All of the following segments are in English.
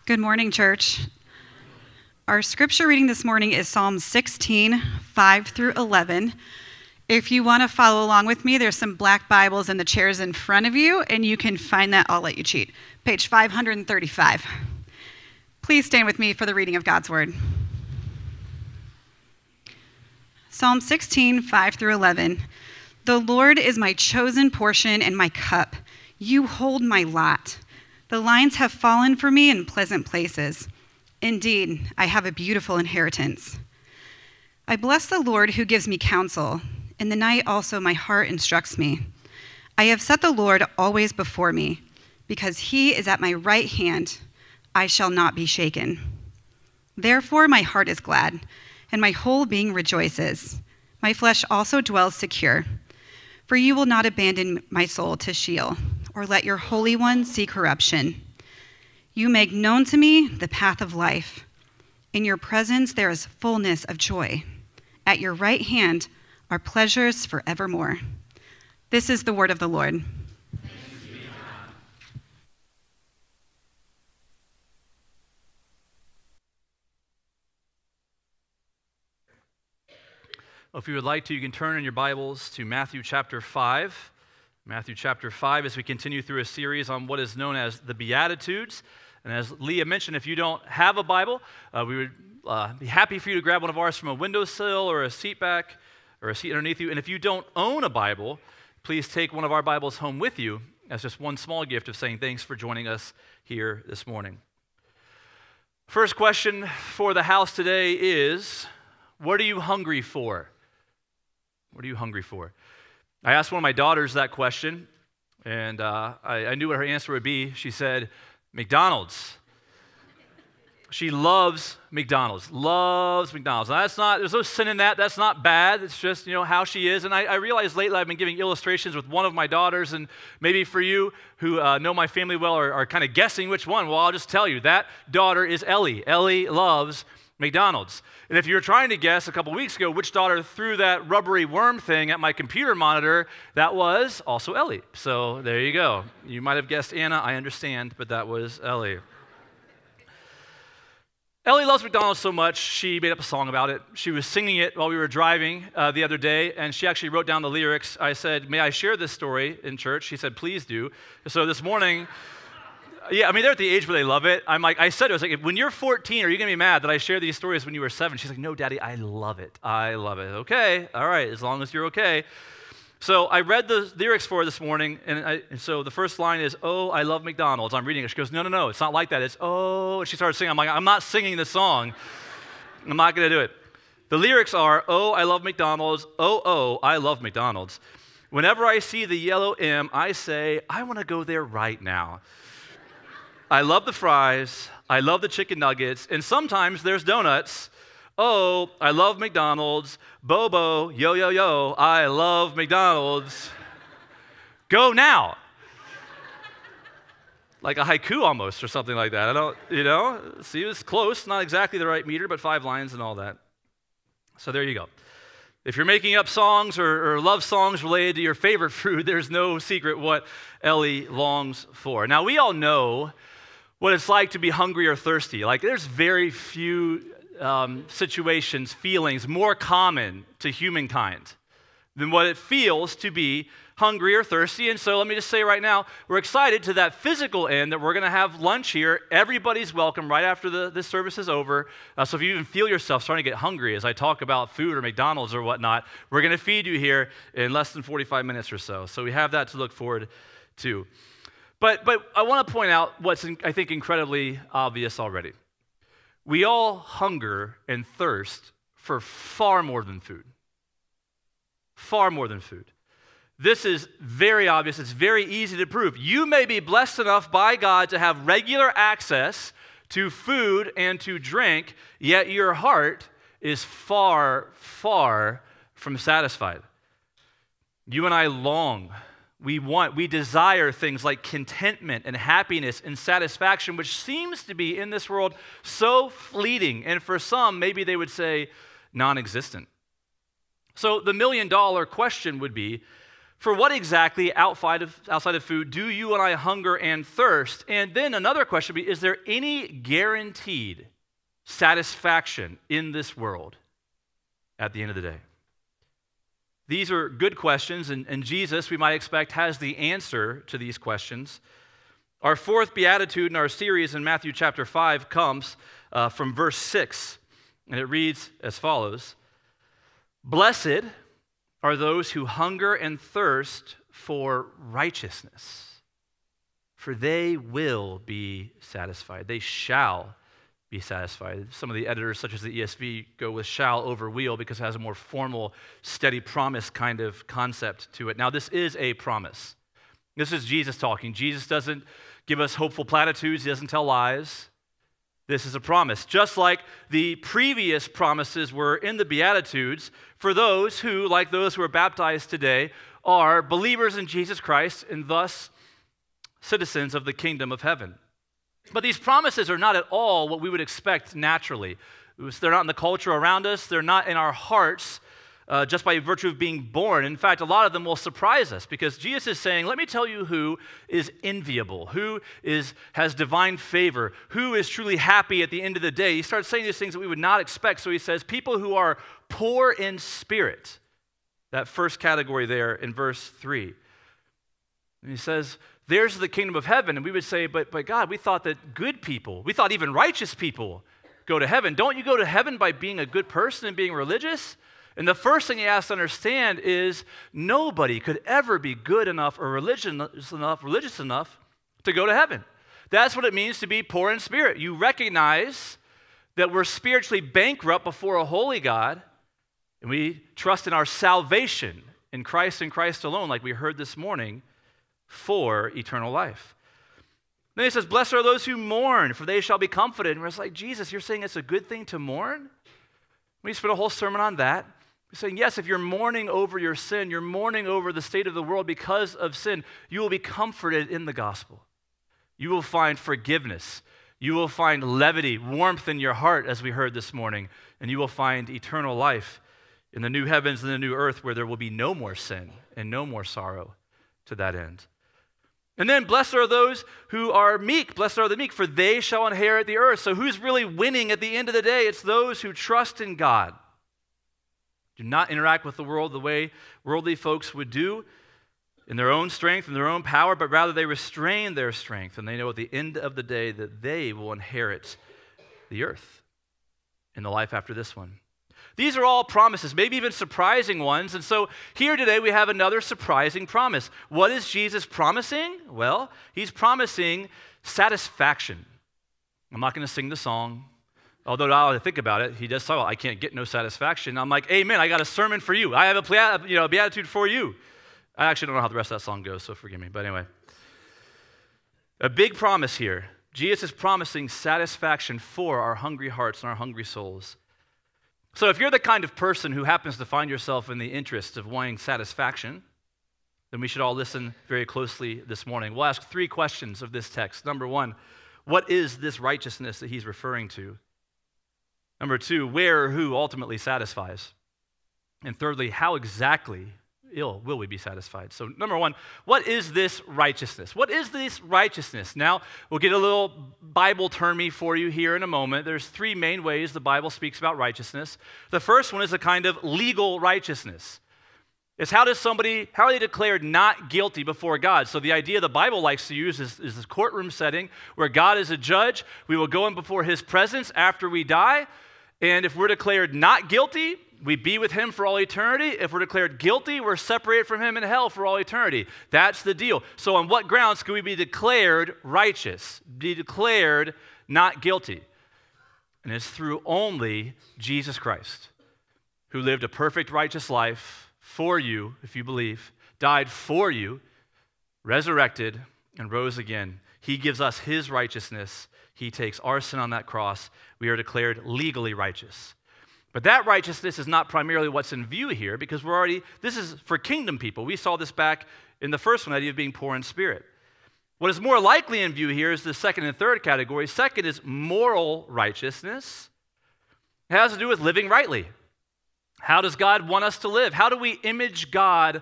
Good morning, church. Our scripture reading this morning is Psalm 16, 5 through 11. If you want to follow along with me, there's some black Bibles in the chairs in front of you, and you can find that. I'll let you cheat. Page 535. Please stand with me for the reading of God's word. Psalm 16, 5 through 11. The Lord is my chosen portion and my cup. You hold my lot. The lines have fallen for me in pleasant places. Indeed, I have a beautiful inheritance. I bless the Lord who gives me counsel. In the night also my heart instructs me. I have set the Lord always before me. Because he is at my right hand, I shall not be shaken. Therefore my heart is glad, and my whole being rejoices. My flesh also dwells secure. For you will not abandon my soul to Sheol, or let your Holy One see corruption. You make known to me the path of life. In your presence there is fullness of joy. At your right hand are pleasures forevermore. This is the word of the Lord. Thanks be to God. Well, if you would like to, you can turn in your Bibles to Matthew chapter 5. Matthew chapter 5, as we continue through a series on what is known as the Beatitudes. And as Leah mentioned, if you don't have a Bible, we would be happy for you to grab one of ours from a windowsill or a seat back or a seat underneath you. And if you don't own a Bible, please take one of our Bibles home with you as just one small gift of saying thanks for joining us here this morning. First question for the house today is, what are you hungry for? What are you hungry for? I asked one of my daughters that question, and I knew what her answer would be. She said, McDonald's. She loves McDonald's, loves McDonald's. Now, there's no sin in that. That's not bad. It's just, how she is. And I realized lately I've been giving illustrations with one of my daughters, and maybe for you who know my family well are kind of guessing which one. Well, I'll just tell you, that daughter is Ellie. Ellie loves McDonald's. And if you were trying to guess a couple weeks ago which daughter threw that rubbery worm thing at my computer monitor, that was also Ellie. So there you go. You might have guessed Anna, I understand, but that was Ellie. Ellie loves McDonald's so much, she made up a song about it. She was singing it while we were driving the other day, and she actually wrote down the lyrics. I said, may I share this story in church? She said, please do. So this morning, they're at the age where they love it. I said, when you're 14, are you going to be mad that I share these stories when you were 7? She's like, no, Daddy, I love it. I love it. Okay, all right, as long as you're okay. So I read the lyrics for her this morning, and so the first line is, oh, I love McDonald's. I'm reading it. She goes, no, it's not like that. It's, oh, and she started singing. I'm like, I'm not singing the song. I'm not going to do it. The lyrics are, oh, I love McDonald's. Oh, I love McDonald's. Whenever I see the yellow M, I say, I want to go there right now. I love the fries, I love the chicken nuggets, and sometimes there's donuts. Oh, I love McDonald's. Bobo, yo, I love McDonald's. Go now. Like a haiku almost or something like that. See, it was close, not exactly the right meter, but 5 lines and all that. So there you go. If you're making up songs or love songs related to your favorite food, there's no secret what Ellie longs for. Now, we all know what it's like to be hungry or thirsty. Like, there's very few situations, feelings more common to humankind than what it feels to be hungry or thirsty. And so let me just say right now, we're excited to that physical end that we're going to have lunch here. Everybody's welcome right after this service is over. So if you even feel yourself starting to get hungry as I talk about food or McDonald's or whatnot, we're going to feed you here in less than 45 minutes or so. So we have that to look forward to. But I want to point out what's, I think, incredibly obvious already. We all hunger and thirst for far more than food. Far more than food. This is very obvious. It's very easy to prove. You may be blessed enough by God to have regular access to food and to drink, yet your heart is far, far from satisfied. You and I long. We desire things like contentment and happiness and satisfaction, which seems to be in this world so fleeting, and for some, maybe they would say non-existent. So the $1 million question would be, For what exactly outside of food do you and I hunger and thirst? And then another question would be, is there any guaranteed satisfaction in this world at the end of the day? These are good questions, and Jesus, we might expect, has the answer to these questions. Our fourth beatitude in our series in Matthew chapter 5 comes from verse 6, and it reads as follows: Blessed are those who hunger and thirst for righteousness, for they will be satisfied. They shall be satisfied. Some of the editors, such as the ESV, go with shall over will because it has a more formal, steady promise kind of concept to it. Now, this is a promise. This is Jesus talking. Jesus doesn't give us hopeful platitudes. He doesn't tell lies. This is a promise, just like the previous promises were in the Beatitudes for those who, like those who are baptized today, are believers in Jesus Christ and thus citizens of the kingdom of heaven. But these promises are not at all what we would expect naturally. They're not in the culture around us. They're not in our hearts just by virtue of being born. In fact, a lot of them will surprise us because Jesus is saying, let me tell you who is enviable, who has divine favor, who is truly happy at the end of the day. He starts saying these things that we would not expect. So he says, people who are poor in spirit, that first category there in verse 3. And he says, there's the kingdom of heaven. And we would say, but God, we thought that good people, we thought even righteous people go to heaven. Don't you go to heaven by being a good person and being religious? And the first thing he has to understand is nobody could ever be good enough or religious enough to go to heaven. That's what it means to be poor in spirit. You recognize that we're spiritually bankrupt before a holy God, and we trust in our salvation in Christ and Christ alone, like we heard this morning, for eternal life. Then he says, blessed are those who mourn, for they shall be comforted. And we're just like, Jesus, you're saying it's a good thing to mourn? We spent a whole sermon on that. We're saying, yes, if you're mourning over your sin, you're mourning over the state of the world because of sin, you will be comforted in the gospel. You will find forgiveness. You will find levity, warmth in your heart, as we heard this morning, and you will find eternal life in the new heavens and the new earth where there will be no more sin and no more sorrow to that end. And then, blessed are those who are meek. Blessed are the meek, for they shall inherit the earth. So who's really winning at the end of the day? It's those who trust in God. Do not interact with the world the way worldly folks would do in their own strength and their own power, but rather they restrain their strength, and they know at the end of the day that they will inherit the earth in the life after this one. These are all promises, maybe even surprising ones. And so here today we have another surprising promise. What is Jesus promising? Well, he's promising satisfaction. I'm not going to sing the song. Although now I think about it, he does say, well, I can't get no satisfaction. I'm like, amen, I got a sermon for you. I have a beatitude for you. I actually don't know how the rest of that song goes, so forgive me. But anyway, a big promise here. Jesus is promising satisfaction for our hungry hearts and our hungry souls. So if you're the kind of person who happens to find yourself in the interest of wanting satisfaction, then we should all listen very closely this morning. We'll ask 3 questions of this text. Number 1, what is this righteousness that he's referring to? Number 2, where or who ultimately satisfies? And thirdly, how exactly will we be satisfied? So number 1, what is this righteousness? What is this righteousness? Now, we'll get a little Bible termy for you here in a moment. There's 3 main ways the Bible speaks about righteousness. The first one is a kind of legal righteousness. It's how are they declared not guilty before God? So the idea the Bible likes to use is this courtroom setting where God is a judge. We will go in before his presence after we die. And if we're declared not guilty, we be with him for all eternity. If we're declared guilty, we're separated from him in hell for all eternity. That's the deal. So on what grounds can we be declared righteous, be declared not guilty? And it's through only Jesus Christ, who lived a perfect righteous life for you, if you believe, died for you, resurrected, and rose again. He gives us his righteousness. He takes our sin on that cross. We are declared legally righteous. But that righteousness is not primarily what's in view here because this is for kingdom people. We saw this back in the first one, the idea of being poor in spirit. What is more likely in view here is the second and third category. Second is moral righteousness. It has to do with living rightly. How does God want us to live? How do we image God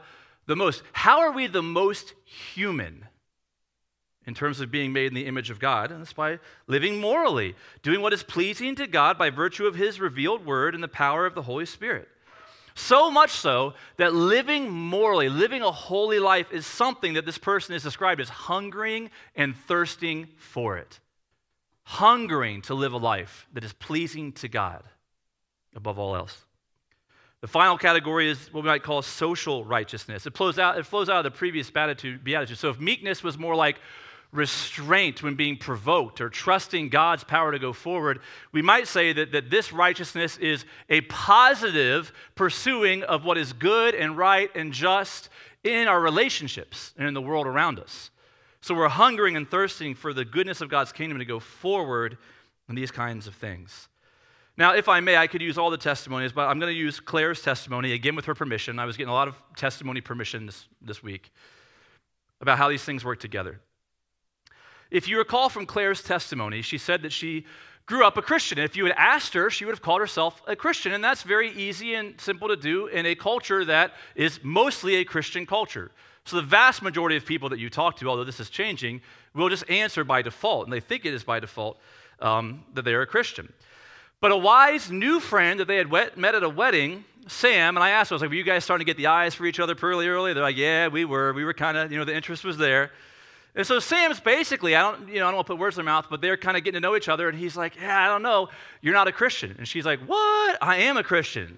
How are we the most human in terms of being made in the image of God? And that's by living morally, doing what is pleasing to God by virtue of his revealed word and the power of the Holy Spirit. So much so that living morally, living a holy life is something that this person is described as hungering and thirsting for it. Hungering to live a life that is pleasing to God above all else. The final category is what we might call social righteousness. It flows out of the previous beatitude. So if meekness was more like restraint when being provoked or trusting God's power to go forward, we might say that this righteousness is a positive pursuing of what is good and right and just in our relationships and in the world around us. So we're hungering and thirsting for the goodness of God's kingdom to go forward in these kinds of things. Now, if I may, I could use all the testimonies, but I'm going to use Claire's testimony, again with her permission. I was getting a lot of testimony permission this week about how these things work together. If you recall from Claire's testimony, she said that she grew up a Christian. If you had asked her, she would have called herself a Christian, and that's very easy and simple to do in a culture that is mostly a Christian culture. So the vast majority of people that you talk to, although this is changing, will just answer by default, and they think it is by default that they are a Christian. But a wise new friend that they had met at a wedding, Sam, and I asked her, I was like, were you guys starting to get the eyes for each other pretty early? They're like, yeah, we were. We were kind of, the interest was there. And so Sam's basically, I don't want to put words in their mouth, but they're kind of getting to know each other, and he's like, yeah, I don't know, you're not a Christian. And she's like, what? I am a Christian.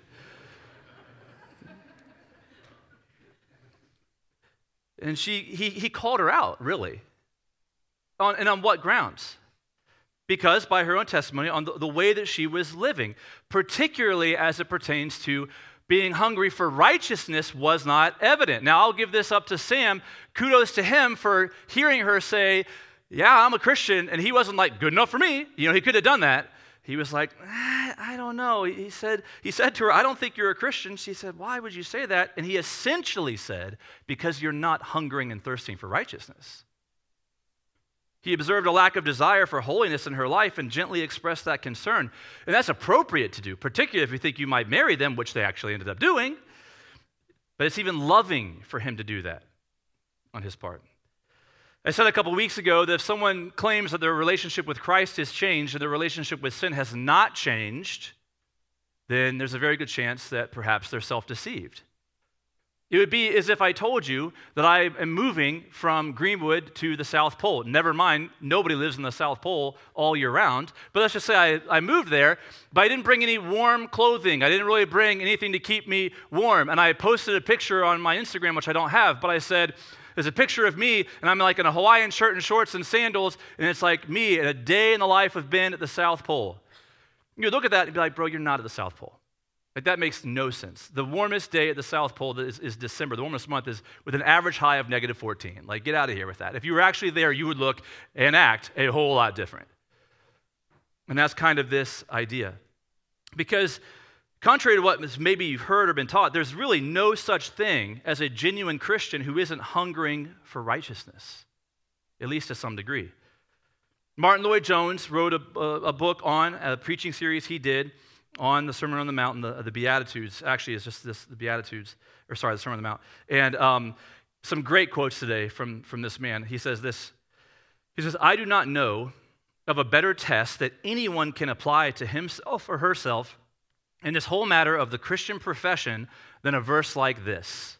And he called her out, really. On what grounds? Because by her own testimony, on the way that she was living, particularly as it pertains to being hungry for righteousness was not evident. Now, I'll give this up to Sam. Kudos to him for hearing her say, yeah, I'm a Christian, and he wasn't like, good enough for me. He could have done that. He was like, I don't know. He said to her, I don't think you're a Christian. She said, why would you say that? And he essentially said, because you're not hungering and thirsting for righteousness. He observed a lack of desire for holiness in her life and gently expressed that concern. And that's appropriate to do, particularly if you think you might marry them, which they actually ended up doing. But it's even loving for him to do that on his part. I said a couple weeks ago that if someone claims that their relationship with Christ has changed and their relationship with sin has not changed, then there's a very good chance that perhaps they're self-deceived. It would be as if I told you that I am moving from Greenwood to the South Pole. Never mind, nobody lives in the South Pole all year round. But let's just say I moved there, but I didn't bring any warm clothing. I didn't really bring anything to keep me warm. And I posted a picture on my Instagram, which I don't have, but I said, there's a picture of me, and I'm like in a Hawaiian shirt and shorts and sandals, and it's like me in a day in the life of Ben at the South Pole. You would look at that and be like, bro, you're not at the South Pole. Like, that makes no sense. The warmest day at the South Pole is December. The warmest month is with an average high of -14. Like, get out of here with that. If you were actually there, you would look and act a whole lot different. And that's kind of this idea. Because contrary to what maybe you've heard or been taught, there's really no such thing as a genuine Christian who isn't hungering for righteousness, at least to some degree. Martin Lloyd-Jones wrote a book on a preaching series he did on the Sermon on the Mount, the Beatitudes. Actually, it's just the Sermon on the Mount. And some great quotes today from this man. He says this. He says, I do not know of a better test that anyone can apply to himself or herself in this whole matter of the Christian profession than a verse like this.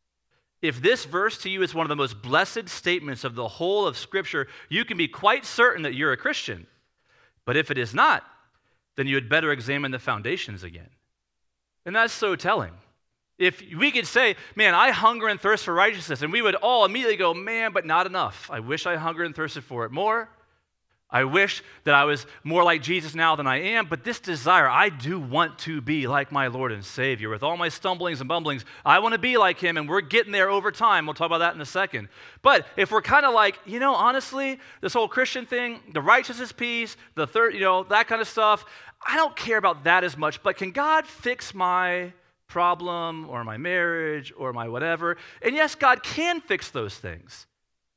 If this verse to you is one of the most blessed statements of the whole of Scripture, you can be quite certain that you're a Christian. But if it is not, then you had better examine the foundations again. And that's so telling. If we could say, man, I hunger and thirst for righteousness, and we would all immediately go, man, but not enough. I wish I hungered and thirsted for it more. I wish that I was more like Jesus now than I am, but this desire, I do want to be like my Lord and Savior. With all my stumblings and bumblings, I want to be like him, and we're getting there over time. We'll talk about that in a second. But if we're kind of like, honestly, this whole Christian thing, the righteousness piece, the third, that kind of stuff, I don't care about that as much, but can God fix my problem or my marriage or my whatever? And yes, God can fix those things.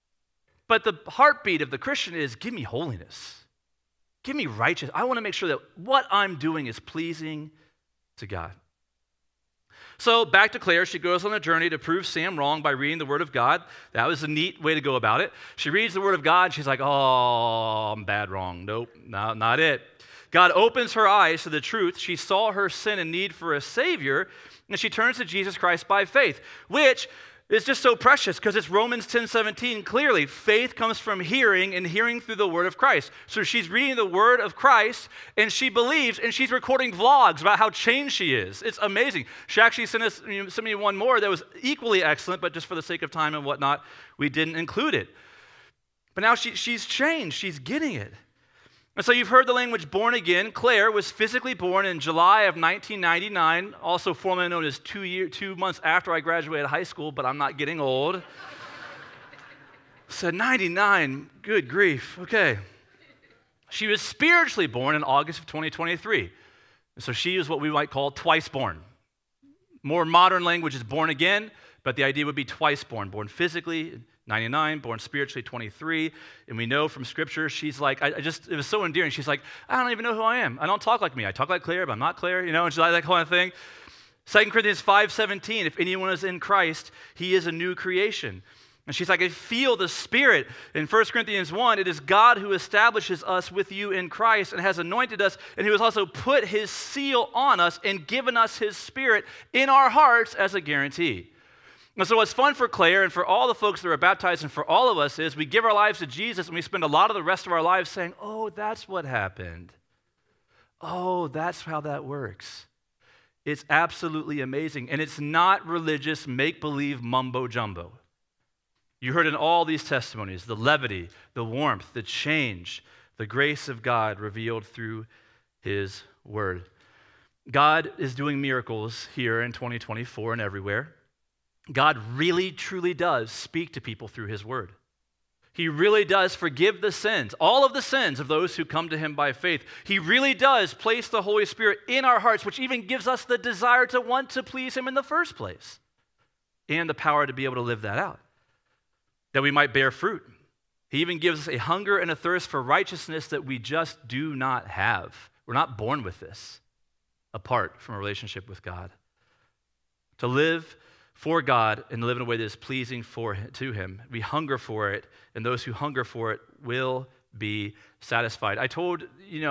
But the heartbeat of the Christian is, give me holiness. Give me righteousness. I want to make sure that what I'm doing is pleasing to God. So back to Claire, she goes on a journey to prove Sam wrong by reading the Word of God. That was a neat way to go about it. She reads the Word of God, and she's like, oh, I'm bad wrong. Nope, no, not it. God opens her eyes to the truth. She saw her sin and need for a Savior, and she turns to Jesus Christ by faith, which is just so precious because it's Romans 10:17. Clearly, faith comes from hearing and hearing through the Word of Christ. So she's reading the Word of Christ, and she believes, and she's recording vlogs about how changed she is. It's amazing. She actually sent me one more that was equally excellent, but just for the sake of time and whatnot, we didn't include it. But now she's changed. She's getting it. And so you've heard the language born again. Claire was physically born in July of 1999, also formerly known as 2 months after I graduated high school, but I'm not getting old. Said 99, good grief, okay. She was spiritually born in August of 2023. And so she is what we might call twice born. More modern language is born again, but the idea would be twice born. Born physically, 99, born spiritually, 23. And we know from Scripture, she's like, it was so endearing. She's like, I don't even know who I am. I don't talk like me. I talk like Claire, but I'm not Claire, and she's like that kind of thing. 2 Corinthians 5:17, if anyone is in Christ, he is a new creation. And she's like, I feel the Spirit. In 1 Corinthians 1, it is God who establishes us with you in Christ and has anointed us, and who has also put his seal on us and given us his Spirit in our hearts as a guarantee. And so what's fun for Claire and for all the folks that are baptized and for all of us is we give our lives to Jesus and we spend a lot of the rest of our lives saying, oh, that's what happened. Oh, that's how that works. It's absolutely amazing. And it's not religious make-believe mumbo-jumbo. You heard in all these testimonies the levity, the warmth, the change, the grace of God revealed through his word. God is doing miracles here in 2024 and everywhere. God really, truly does speak to people through his word. He really does forgive the sins, all of the sins of those who come to him by faith. He really does place the Holy Spirit in our hearts, which even gives us the desire to want to please him in the first place, and the power to be able to live that out, that we might bear fruit. He even gives us a hunger and a thirst for righteousness that we just do not have. We're not born with this apart from a relationship with God. To live for God and live in a way that is pleasing to him. We hunger for it, and those who hunger for it will be satisfied. I told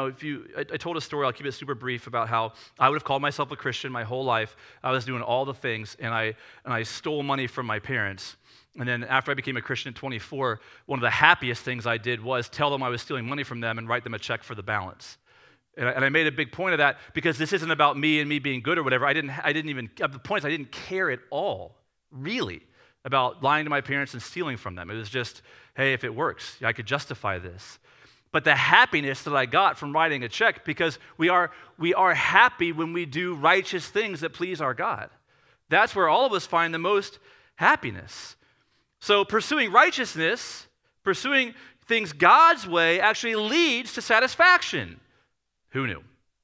a story, I'll keep it super brief, about how I would have called myself a Christian my whole life. I was doing all the things, and I stole money from my parents. And then after I became a Christian at 24, one of the happiest things I did was tell them I was stealing money from them and write them a check for the balance. And I made a big point of that because this isn't about me and me being good or whatever. I didn't even, the point is I didn't care at all, really, about lying to my parents and stealing from them. It was just, hey, if it works, I could justify this. But the happiness that I got from writing a check, because we are happy when we do righteous things that please our God. That's where all of us find the most happiness. So pursuing righteousness, pursuing things God's way actually leads to satisfaction. Who knew?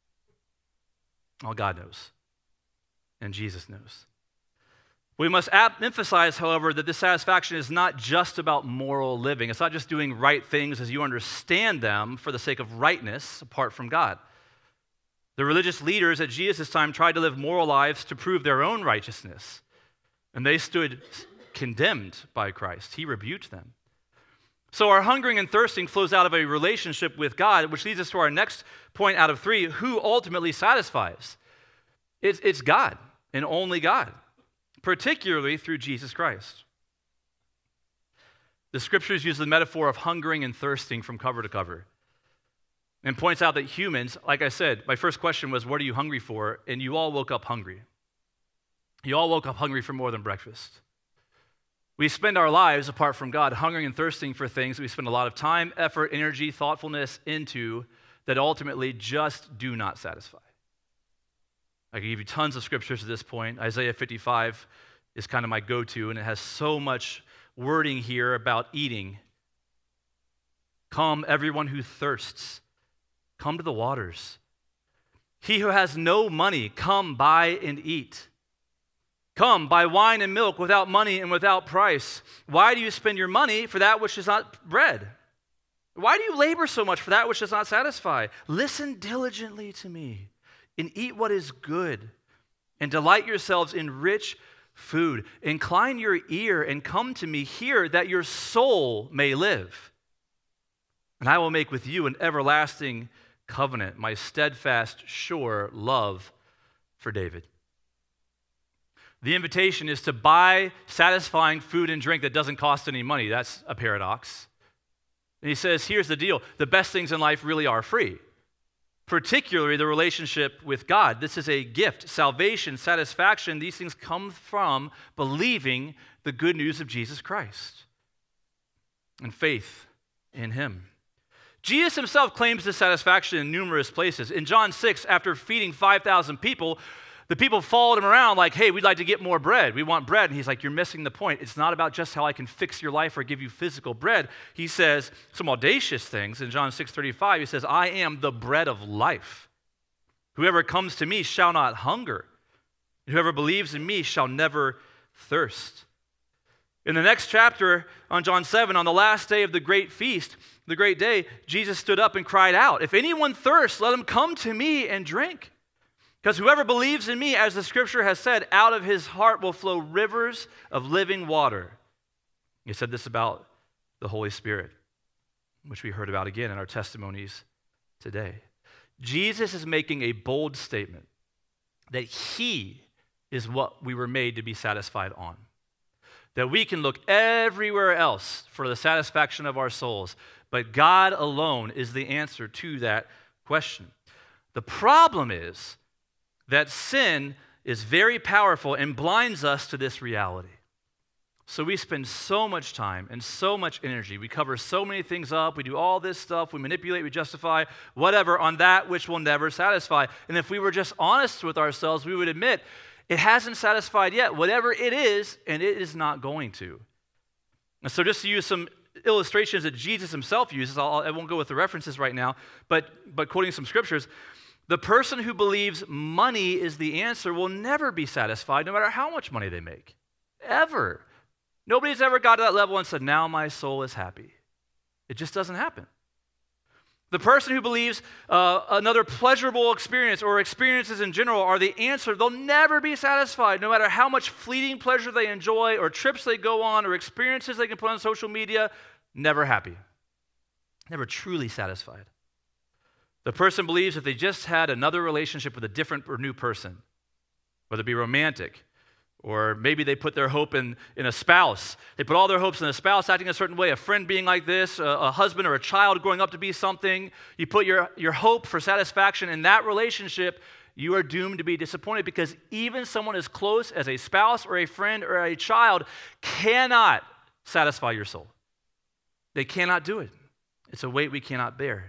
Well, God knows, and Jesus knows. We must emphasize, however, that this satisfaction is not just about moral living. It's not just doing right things as you understand them for the sake of rightness apart from God. The religious leaders at Jesus' time tried to live moral lives to prove their own righteousness, and they stood condemned by Christ. He rebuked them. So our hungering and thirsting flows out of a relationship with God, which leads us to our next point out of 3, who ultimately satisfies. It's God, and only God, particularly through Jesus Christ. The scriptures use the metaphor of hungering and thirsting from cover to cover, and points out that humans, like I said, my first question was, what are you hungry for? And you all woke up hungry. You all woke up hungry for more than breakfast. We spend our lives, apart from God, hungering and thirsting for things we spend a lot of time, effort, energy, thoughtfulness into that ultimately just do not satisfy. I can give you tons of scriptures at this point. Isaiah 55 is kind of my go-to, and it has so much wording here about eating. Come, everyone who thirsts, come to the waters. He who has no money, come buy and eat. Come, buy wine and milk without money and without price. Why do you spend your money for that which is not bread? Why do you labor so much for that which does not satisfy? Listen diligently to me and eat what is good, and delight yourselves in rich food. Incline your ear and come to me, hear that your soul may live. And I will make with you an everlasting covenant, my steadfast, sure love for David. The invitation is to buy satisfying food and drink that doesn't cost any money. That's a paradox. And he says, here's the deal. The best things in life really are free, particularly the relationship with God. This is a gift. Salvation, satisfaction, these things come from believing the good news of Jesus Christ and faith in him. Jesus himself claims this satisfaction in numerous places. In John 6, after feeding 5,000 people, the people followed him around like, hey, we'd like to get more bread. We want bread. And he's like, you're missing the point. It's not about just how I can fix your life or give you physical bread. He says some audacious things. In John 6:35, he says, I am the bread of life. Whoever comes to me shall not hunger. Whoever believes in me shall never thirst. In the next chapter, on John 7, on the last day of the great feast, the great day, Jesus stood up and cried out, if anyone thirsts, let him come to me and drink. Because whoever believes in me, as the scripture has said, out of his heart will flow rivers of living water. He said this about the Holy Spirit, which we heard about again in our testimonies today. Jesus is making a bold statement that he is what we were made to be satisfied on. That we can look everywhere else for the satisfaction of our souls, but God alone is the answer to that question. The problem is that sin is very powerful and blinds us to this reality. So we spend so much time and so much energy. We cover so many things up. We do all this stuff. We manipulate, we justify, whatever, on that which will never satisfy. And if we were just honest with ourselves, we would admit it hasn't satisfied yet, whatever it is, and it is not going to. And so just to use some illustrations that Jesus himself uses, I won't go with the references right now, but quoting some scriptures, the person who believes money is the answer will never be satisfied no matter how much money they make, ever. Nobody's ever got to that level and said, now my soul is happy. It just doesn't happen. The person who believes another pleasurable experience or experiences in general are the answer, they'll never be satisfied no matter how much fleeting pleasure they enjoy or trips they go on or experiences they can put on social media, never happy, never truly satisfied. The person believes if they just had another relationship with a different or new person, whether it be romantic, or maybe they put their hope in a spouse. They put all their hopes in a spouse acting a certain way, a friend being like this, a husband or a child growing up to be something. You put your hope for satisfaction in that relationship, you are doomed to be disappointed because even someone as close as a spouse or a friend or a child cannot satisfy your soul. They cannot do it. It's a weight we cannot bear.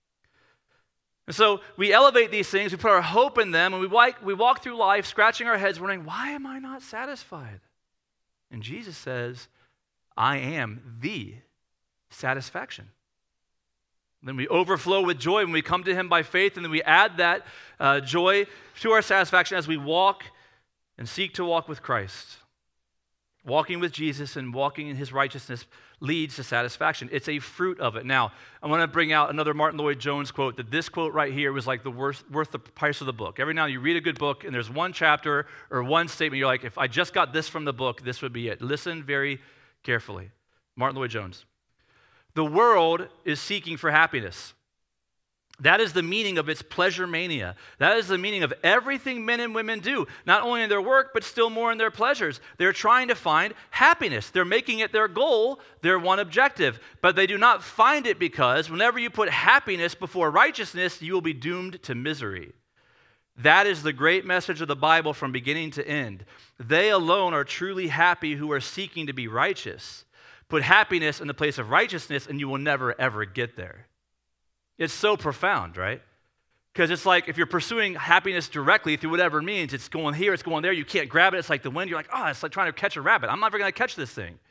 And so we elevate these things, we put our hope in them, and we walk through life scratching our heads wondering, why am I not satisfied? And Jesus says, I am the satisfaction. Then we overflow with joy when we come to him by faith, and then we add that joy to our satisfaction as we walk and seek to walk with Christ. Walking with Jesus and walking in his righteousness leads to satisfaction. It's a fruit of it. Now, I want to bring out another Martin Lloyd-Jones quote, that this quote right here was like worth the price of the book. Every now and then you read a good book and there's one chapter or one statement, you're like, if I just got this from the book, this would be it. Listen very carefully. Martin Lloyd-Jones. The world is seeking for happiness. That is the meaning of its pleasure mania. That is the meaning of everything men and women do, not only in their work, but still more in their pleasures. They're trying to find happiness. They're making it their goal, their one objective. But they do not find it because whenever you put happiness before righteousness, you will be doomed to misery. That is the great message of the Bible from beginning to end. They alone are truly happy who are seeking to be righteous. Put happiness in the place of righteousness, and you will never, ever get there. It's so profound, right? Because it's like if you're pursuing happiness directly through whatever means, it's going here, it's going there, you can't grab it, it's like the wind, you're like, it's like trying to catch a rabbit. I'm never going to catch this thing.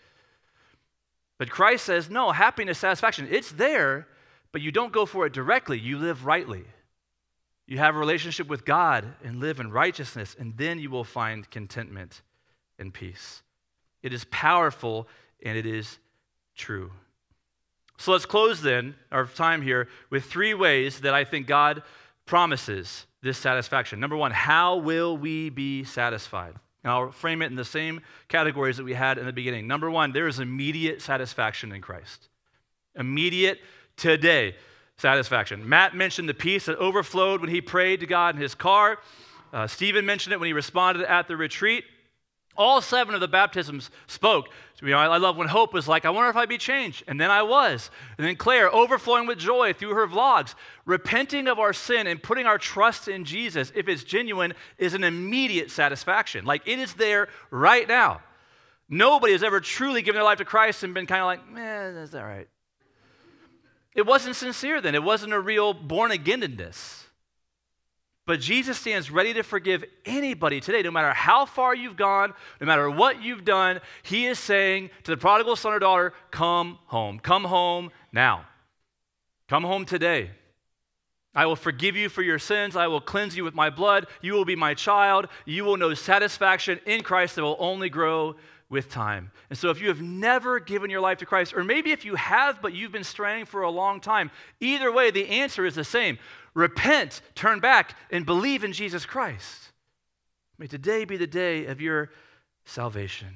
But Christ says, no, happiness, satisfaction, it's there, but you don't go for it directly, you live rightly. You have a relationship with God and live in righteousness, and then you will find contentment and peace. It is powerful and it is true. So let's close then our time here with 3 ways that I think God promises this satisfaction. Number one, how will we be satisfied? And I'll frame it in the same categories that we had in the beginning. Number one, there is immediate satisfaction in Christ. Immediate, today satisfaction. Matt mentioned the peace that overflowed when he prayed to God in his car. Stephen mentioned it when he responded at the retreat. All 7 of the baptisms spoke. I love when Hope was like, I wonder if I'd be changed. And then I was. And then Claire, overflowing with joy through her vlogs, repenting of our sin and putting our trust in Jesus, if it's genuine, is an immediate satisfaction. Like it is there right now. Nobody has ever truly given their life to Christ and been kind of like, that's all right. It wasn't sincere then. It wasn't a real born-againedness. But Jesus stands ready to forgive anybody today, no matter how far you've gone, no matter what you've done. He is saying to the prodigal son or daughter, come home. Come home now. Come home today. I will forgive you for your sins. I will cleanse you with my blood. You will be my child. You will know satisfaction in Christ that will only grow with time. And so if you have never given your life to Christ, or maybe if you have, but you've been straying for a long time, either way, the answer is the same. Repent, turn back, and believe in Jesus Christ. May today be the day of your salvation.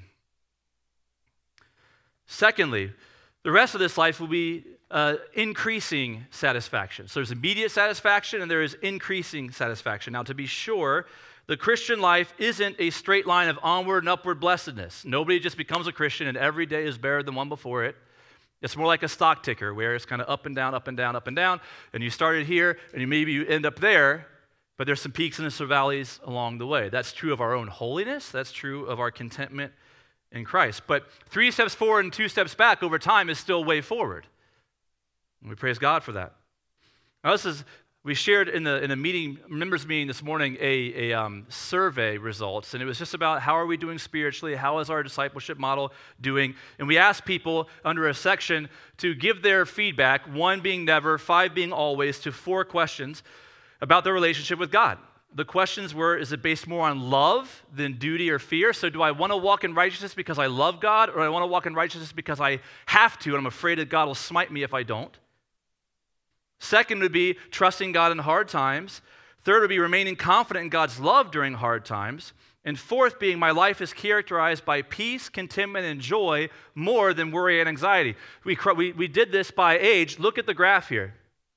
Secondly, the rest of this life will be increasing satisfaction. So there's immediate satisfaction and there is increasing satisfaction. Now, to be sure, the Christian life isn't a straight line of onward and upward blessedness. Nobody just becomes a Christian and every day is better than one before it. It's more like a stock ticker where it's kind of up and down, up and down, up and down. And you started here and maybe you end up there, but there's some peaks and some valleys along the way. That's true of our own holiness. That's true of our contentment in Christ. But 3 steps forward and 2 steps back over time is still way forward. And we praise God for that. Now we shared in the meeting, members meeting this morning, a survey results, and it was just about how are we doing spiritually, how is our discipleship model doing, and we asked people under a section to give their feedback, 1 being never, 5 being always, to 4 questions about their relationship with God. The questions were, is it based more on love than duty or fear? So do I want to walk in righteousness because I love God, or do I want to walk in righteousness because I have to, and I'm afraid that God will smite me if I don't? Second would be trusting God in hard times. Third would be remaining confident in God's love during hard times. And fourth being my life is characterized by peace, contentment, and joy more than worry and anxiety. We did this by age. Look at the graph here.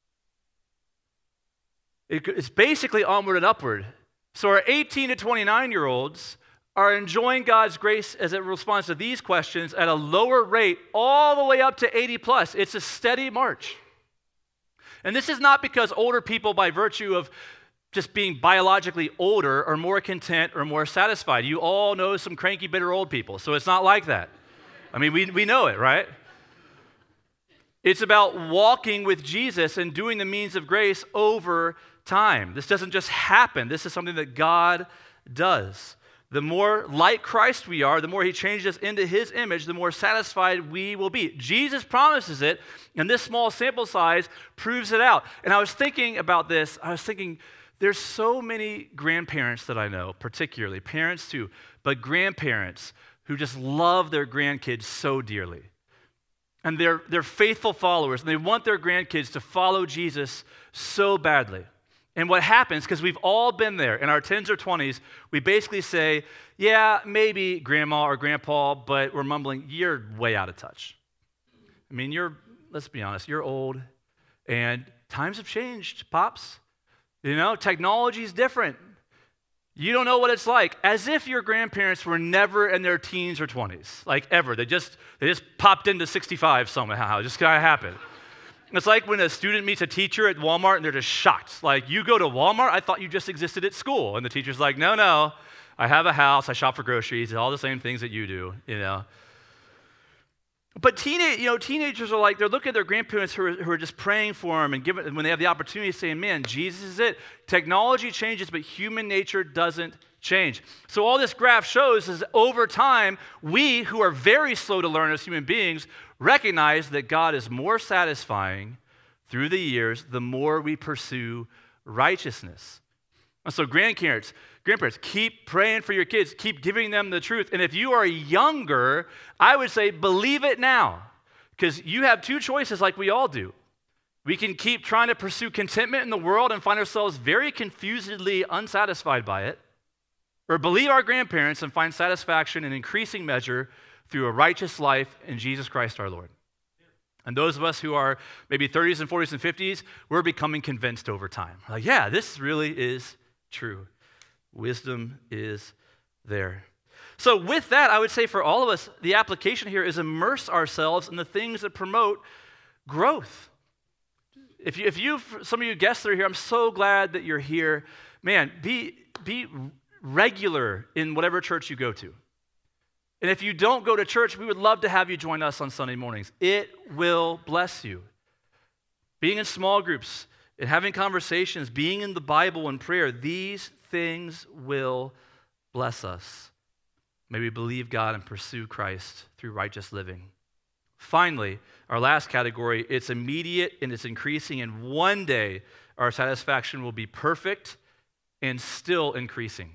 It's basically onward and upward. So our 18 to 29-year-olds are enjoying God's grace as it responds to these questions at a lower rate all the way up to 80 plus. It's a steady march. And this is not because older people, by virtue of just being biologically older, are more content or more satisfied. You all know some cranky, bitter old people, so it's not like that. I mean, we know it, right? It's about walking with Jesus and doing the means of grace over time. This doesn't just happen. This is something that God does. The more like Christ we are, the more he changes us into his image, the more satisfied we will be. Jesus promises it, and this small sample size proves it out. And I was thinking about this. There's so many grandparents that I know, particularly, parents too, but grandparents who just love their grandkids so dearly. And they're faithful followers, and they want their grandkids to follow Jesus so badly. And what happens, because we've all been there in our 10s or 20s, we basically say, yeah, maybe grandma or grandpa, but we're mumbling, you're way out of touch. I mean, let's be honest, you're old, and times have changed, Pops. You know, technology's different. You don't know what it's like, as if your grandparents were never in their teens or 20s, like ever. They just popped into 65 somehow. It just kind of happened. It's like when a student meets a teacher at Walmart and they're just shocked. Like, you go to Walmart? I thought you just existed at school. And the teacher's like, no, I have a house, I shop for groceries, all the same things that you do, you know. But teenagers are like, they're looking at their grandparents who are just praying for them and when they have the opportunity, saying, man, Jesus is it. Technology changes, but human nature doesn't change. So all this graph shows is over time, we who are very slow to learn as human beings recognize that God is more satisfying through the years the more we pursue righteousness. And so grandparents, keep praying for your kids. Keep giving them the truth. And if you are younger, I would say believe it now, because you have 2 choices like we all do. We can keep trying to pursue contentment in the world and find ourselves very confusedly unsatisfied by it, or believe our grandparents and find satisfaction in increasing measure through a righteous life in Jesus Christ our Lord. And those of us who are maybe 30s and 40s and 50s, we're becoming convinced over time. Like, yeah, this really is true. Wisdom is there. So with that, I would say for all of us, the application here is immerse ourselves in the things that promote growth. If you, some of you guests that are here, I'm so glad that you're here. Man, be regular in whatever church you go to. And if you don't go to church, we would love to have you join us on Sunday mornings. It will bless you. Being in small groups and having conversations, being in the Bible and prayer, these things will bless us. May we believe God and pursue Christ through righteous living. Finally, our last category, it's immediate and it's increasing, and one day our satisfaction will be perfect and still increasing.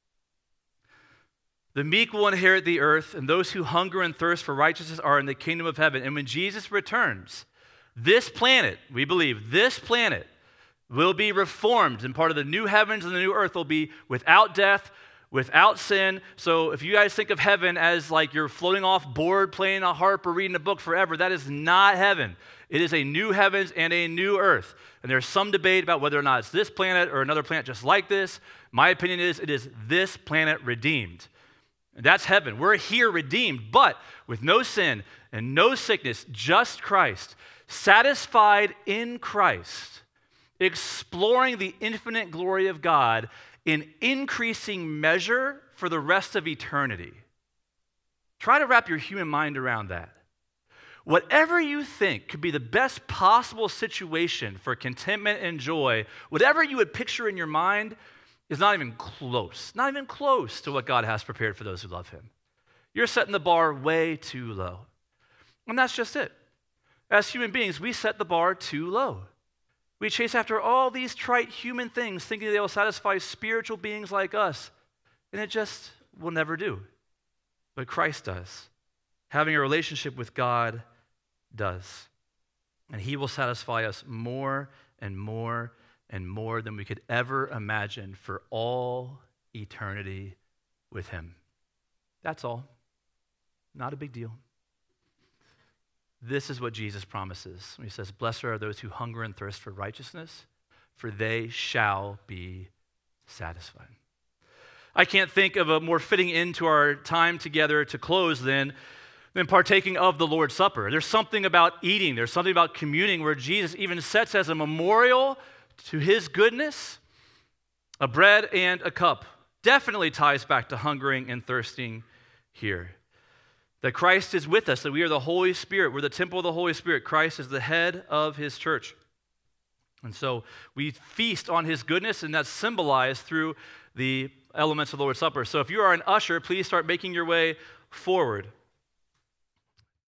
The meek will inherit the earth, and those who hunger and thirst for righteousness are in the kingdom of heaven. And when Jesus returns, this planet, we believe, this planet will be reformed, and part of the new heavens and the new earth will be without death, without sin. So if you guys think of heaven as like you're floating off board, playing a harp, or reading a book forever, that is not heaven. It is a new heavens and a new earth. And there's some debate about whether or not it's this planet or another planet just like this. My opinion is it is this planet redeemed. And that's heaven. We're here redeemed, but with no sin and no sickness, just Christ, satisfied in Christ, exploring the infinite glory of God in increasing measure for the rest of eternity. Try to wrap your human mind around that. Whatever you think could be the best possible situation for contentment and joy, whatever you would picture in your mind is not even close to what God has prepared for those who love him. You're setting the bar way too low. And that's just it. As human beings, we set the bar too low. We chase after all these trite human things, thinking they will satisfy spiritual beings like us, and it just will never do. But Christ does. Having a relationship with God does. And he will satisfy us more and more and more than we could ever imagine for all eternity with him. That's all. Not a big deal. This is what Jesus promises when he says, "Blessed are those who hunger and thirst for righteousness, for they shall be satisfied." I can't think of a more fitting end to our time together to close than partaking of the Lord's Supper. There's something about eating, there's something about communing where Jesus even sets as a memorial to his goodness, a bread and a cup. Definitely ties back to hungering and thirsting here. That Christ is with us, that we are the Holy Spirit. We're the temple of the Holy Spirit. Christ is the head of his church. And so we feast on his goodness, and that's symbolized through the elements of the Lord's Supper. So if you are an usher, please start making your way forward.